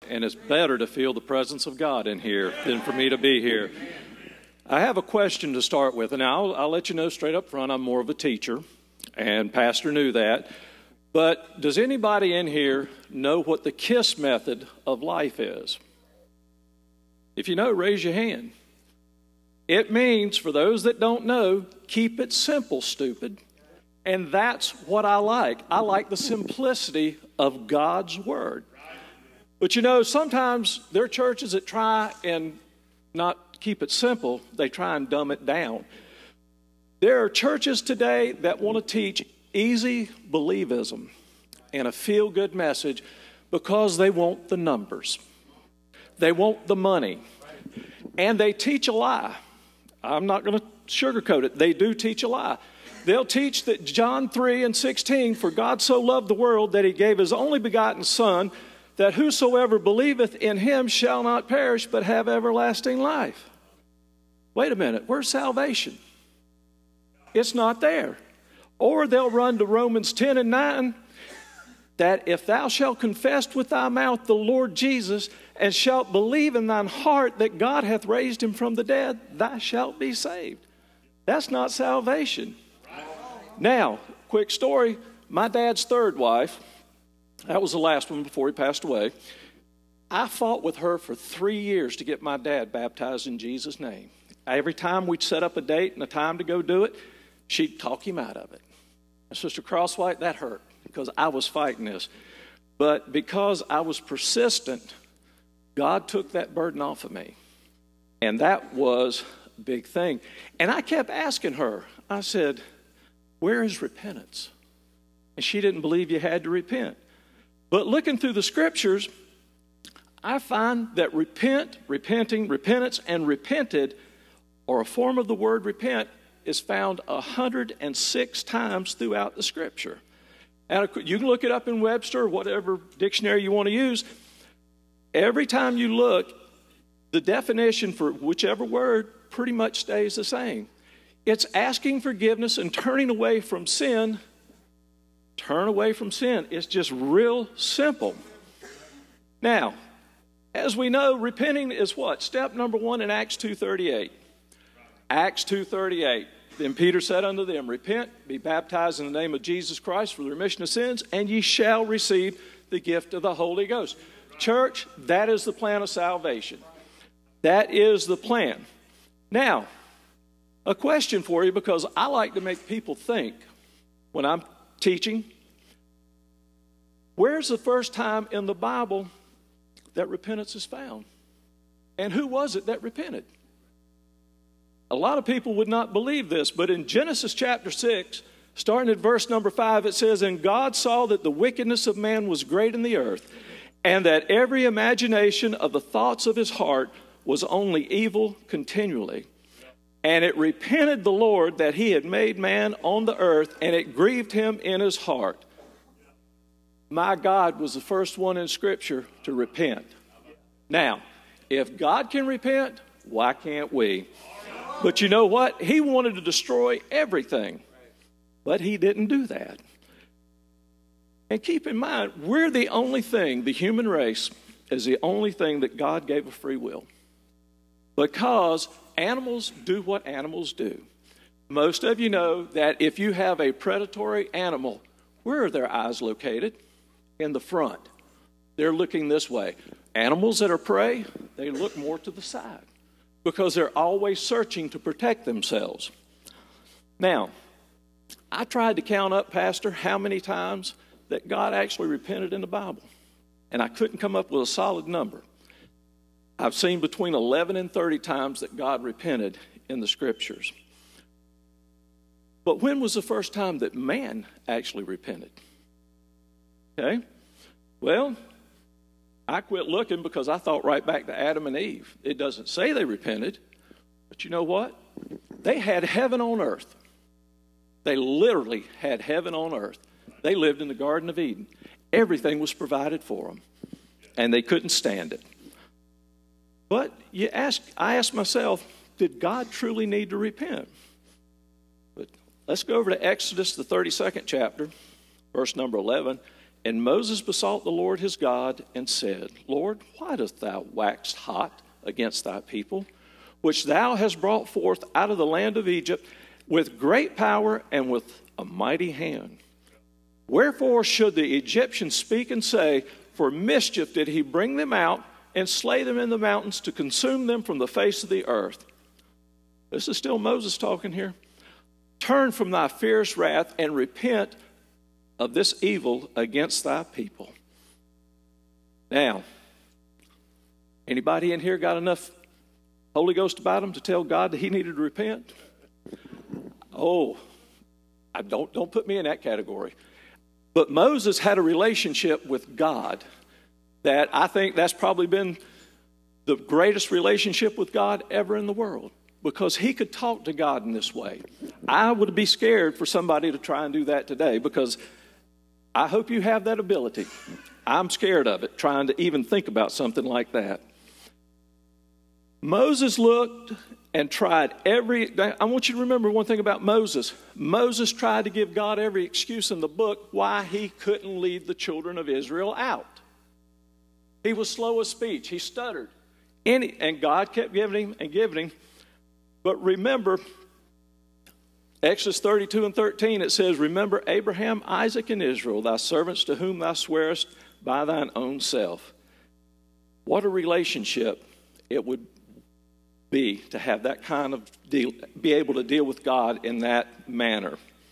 and it's better to feel the presence of God in here than for me to be here. I have a question to start with, and I'll let you know straight up front, I'm more of a teacher, and Pastor knew that. But does anybody in here know what the KISS method of life is? If you know, raise your hand. It means, for those that don't know, keep it simple, stupid. And that's what I like. I like the simplicity of God's Word. But you know, sometimes there are churches that try and not keep it simple. They try and dumb it down. There are churches today that want to teach easy believism and a feel-good message because they want the numbers. They want the money. And they teach a lie. I'm not going to sugarcoat it. They do teach a lie. They'll teach that John 3:16, for God so loved the world that he gave his only begotten Son, that whosoever believeth in him shall not perish but have everlasting life. Wait a minute, where's salvation? It's not there. Or they'll run to Romans 10:9, that if thou shalt confess with thy mouth the Lord Jesus, and shalt believe in thine heart that God hath raised him from the dead, thou shalt be saved. That's not salvation. Now, quick story. My dad's third wife, that was the last one before he passed away. I fought with her for 3 years to get my dad baptized in Jesus' name. Every time we'd set up a date and a time to go do it, she'd talk him out of it. And Sister Crosswhite, that hurt because I was fighting this. But because I was persistent, God took that burden off of me. And that was a big thing. And I kept asking her, I said, where is repentance? And she didn't believe you had to repent. But looking through the scriptures, I find that repenting, repentance, and repented, or a form of the word repent, is found 106 times throughout the scripture. And you can look it up in Webster, or whatever dictionary you want to use. Every time you look, the definition for whichever word pretty much stays the same. It's asking forgiveness and turning away from sin. Turn away from sin. It's just real simple. Now, as we know, repenting is what? Step number 1 in Acts 2:38. Acts 2:38. Then Peter said unto them, repent, be baptized in the name of Jesus Christ for the remission of sins, and ye shall receive the gift of the Holy Ghost. Church, that is the plan of salvation. That is the plan. Now, a question for you, because I like to make people think when I'm teaching. Where's the first time in the Bible that repentance is found? And who was it that repented? A lot of people would not believe this, but in Genesis chapter 6, starting at verse number 5, it says, and God saw that the wickedness of man was great in the earth, and that every imagination of the thoughts of his heart was only evil continually. And it repented the Lord that he had made man on the earth, and it grieved him in his heart. My God was the first one in Scripture to repent. Now, if God can repent, why can't we? But you know what? He wanted to destroy everything, but he didn't do that. And keep in mind, we're the only thing, the human race is the only thing that God gave a free will. Because animals do what animals do. Most of you know that if you have a predatory animal, where are their eyes located? In the front. They're looking this way. Animals that are prey, they look more to the side because they're always searching to protect themselves. Now, I tried to count up, Pastor, how many times that God actually repented in the Bible. And I couldn't come up with a solid number. I've seen between 11 and 30 times that God repented in the Scriptures. But when was the first time that man actually repented? Okay? Well, I quit looking because I thought right back to Adam and Eve. It doesn't say they repented, but you know what? They had heaven on earth. They literally had heaven on earth. They lived in the Garden of Eden. Everything was provided for them, and they couldn't stand it. But I asked myself, did God truly need to repent? But let's go over to Exodus, the 32nd chapter, verse number 11. And Moses besought the Lord his God and said, Lord, why dost thou wax hot against thy people, which thou hast brought forth out of the land of Egypt with great power and with a mighty hand? Wherefore should the Egyptians speak and say, for mischief did he bring them out and slay them in the mountains to consume them from the face of the earth? This is still Moses talking here. Turn from thy fierce wrath and repent of this evil against thy people. Now, anybody in here got enough Holy Ghost about them to tell God that he needed to repent? Oh, don't put me in that category. But Moses had a relationship with God that I think that's probably been the greatest relationship with God ever in the world, because he could talk to God in this way. I would be scared for somebody to try and do that today, because I hope you have that ability. I'm scared of it, trying to even think about something like that. Moses looked and tried I want you to remember one thing about Moses. Moses tried to give God every excuse in the book why he couldn't lead the children of Israel out. He was slow of speech. He stuttered. And God kept giving him and giving him. But remember, Exodus 32 and 13, it says, remember Abraham, Isaac, and Israel, thy servants to whom thou swearest by thine own self. What a relationship it would be to have that kind of deal, be able to deal with God in that manner.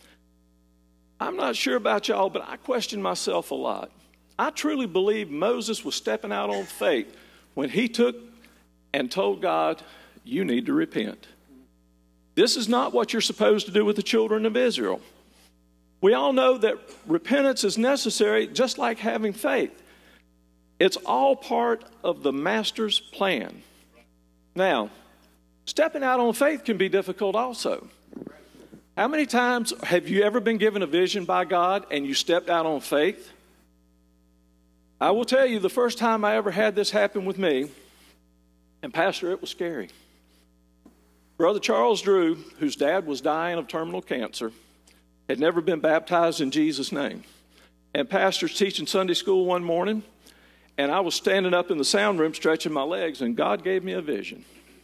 I'm not sure about y'all, but I question myself a lot. I truly believe Moses was stepping out on faith when he took and told God, you need to repent. This is not what you're supposed to do with the children of Israel. We all know that repentance is necessary, just like having faith. It's all part of the Master's plan. Now, stepping out on faith can be difficult also. How many times have you ever been given a vision by God and you stepped out on faith? I will tell you, the first time I ever had this happen with me, and Pastor, it was scary. Brother Charles Drew, whose dad was dying of terminal cancer, had never been baptized in Jesus' name. And Pastor's teaching Sunday school one morning, and I was standing up in the sound room stretching my legs, and God gave me a vision.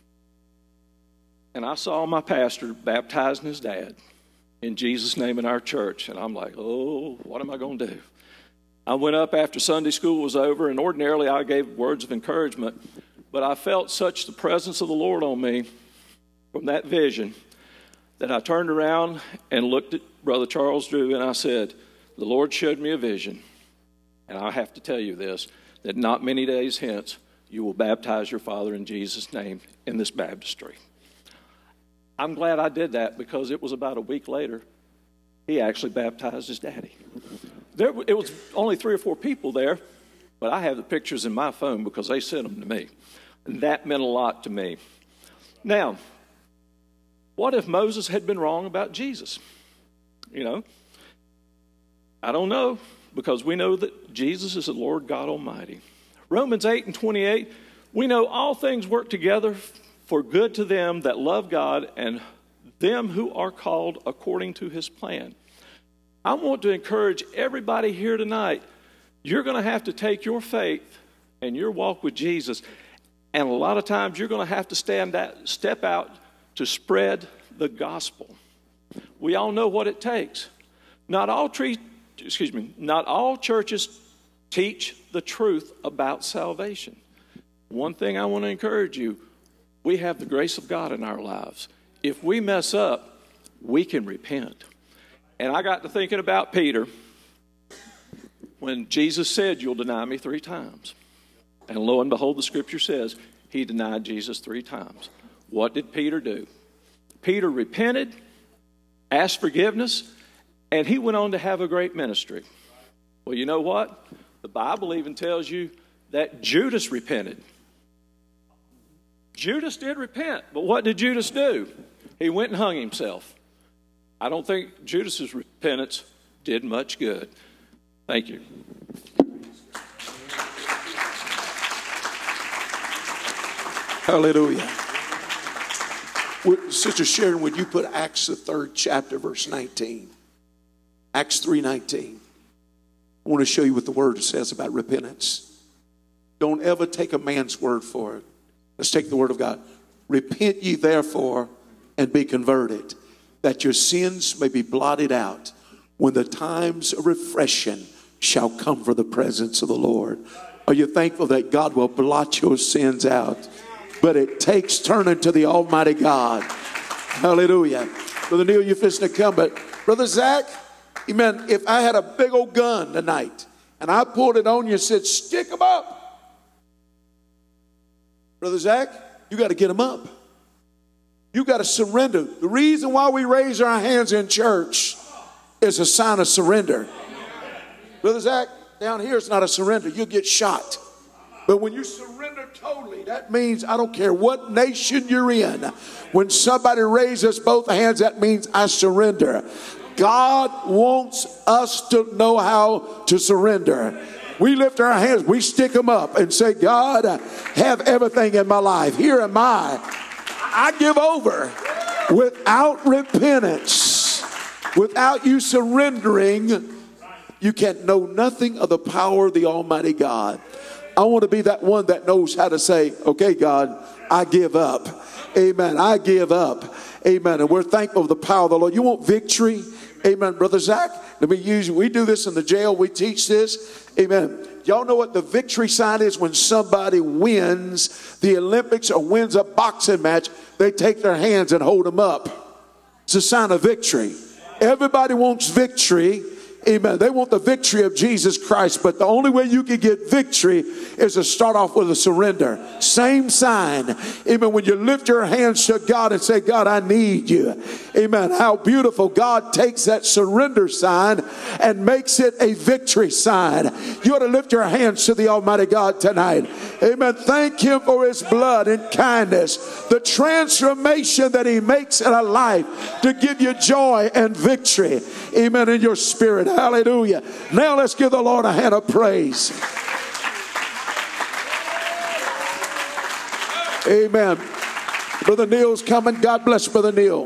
And I saw my pastor baptizing his dad in Jesus' name in our church. And I'm like, oh, what am I going to do? I went up after Sunday school was over, and ordinarily I gave words of encouragement, but I felt such the presence of the Lord on me from that vision that I turned around and looked at Brother Charles Drew, and I said, the Lord showed me a vision, and I have to tell you this, that not many days hence you will baptize your father in Jesus' name in this baptistry. I'm glad I did that, because it was about a week later he actually baptized his daddy. It was only 3 or 4 people there, but I have the pictures in my phone because they sent them to me. And that meant a lot to me. Now, what if Moses had been wrong about Jesus? You know, I don't know, because we know that Jesus is the Lord God Almighty. Romans 8 and 28, we know all things work together for good to them that love God and them who are called according to his plan. I want to encourage everybody here tonight, you're going to have to take your faith and your walk with Jesus, and a lot of times you're going to have to step out to spread the gospel. We all know what it takes. Not all churches teach the truth about salvation. One thing I want to encourage you, we have the grace of God in our lives. If we mess up, we can repent. And I got to thinking about Peter when Jesus said, you'll deny me 3 times. And lo and behold, the scripture says he denied Jesus 3 times. What did Peter do? Peter repented, asked forgiveness, and he went on to have a great ministry. Well, you know what? The Bible even tells you that Judas repented. Judas did repent, but what did Judas do? He went and hung himself. I don't think Judas's repentance did much good. Thank you. Hallelujah. Sister Sharon, would you put Acts the 3rd chapter, verse 19? Acts 3:19. I want to show you what the word says about repentance. Don't ever take a man's word for it. Let's take the word of God. Repent ye therefore and be converted, that your sins may be blotted out, when the times of refreshing shall come for the presence of the Lord. Are you thankful that God will blot your sins out? But it takes turning to the Almighty God. Hallelujah. Brother Neil, you're fixing to come. But Brother Zach, amen, if I had a big old gun tonight and I pulled it on you and said, stick them up. Brother Zach, you got to get them up. You got to surrender. The reason why we raise our hands in church is a sign of surrender. Brother Zach, down here it's not a surrender. You'll get shot. But when you surrender totally, that means I don't care what nation you're in. When somebody raises both hands, that means I surrender. God wants us to know how to surrender. We lift our hands, we stick them up and say, God, have everything in my life. Here am I. I give over. Without repentance, without you surrendering, you can know nothing of the power of the Almighty God. I want to be that one that knows how to say, okay, God, I give up. Amen. I give up. Amen. And we're thankful for the power of the Lord. You want victory? Amen. Brother Zach, we do this in the jail. We teach this. Amen. Y'all know what the victory sign is when somebody wins the Olympics or wins a boxing match? They take their hands and hold them up. It's a sign of victory. Everybody wants victory. Amen. They want the victory of Jesus Christ, but the only way you can get victory is to start off with a surrender. Same sign. Amen. When you lift your hands to God and say, God, I need you. Amen. How beautiful. God takes that surrender sign and makes it a victory sign. You ought to lift your hands to the Almighty God tonight. Amen. Thank Him for His blood and kindness, the transformation that He makes in a life to give you joy and victory. Amen. In your spirit. Hallelujah. Now let's give the Lord a hand of praise. Amen. Brother Neil's coming. God bless Brother Neil.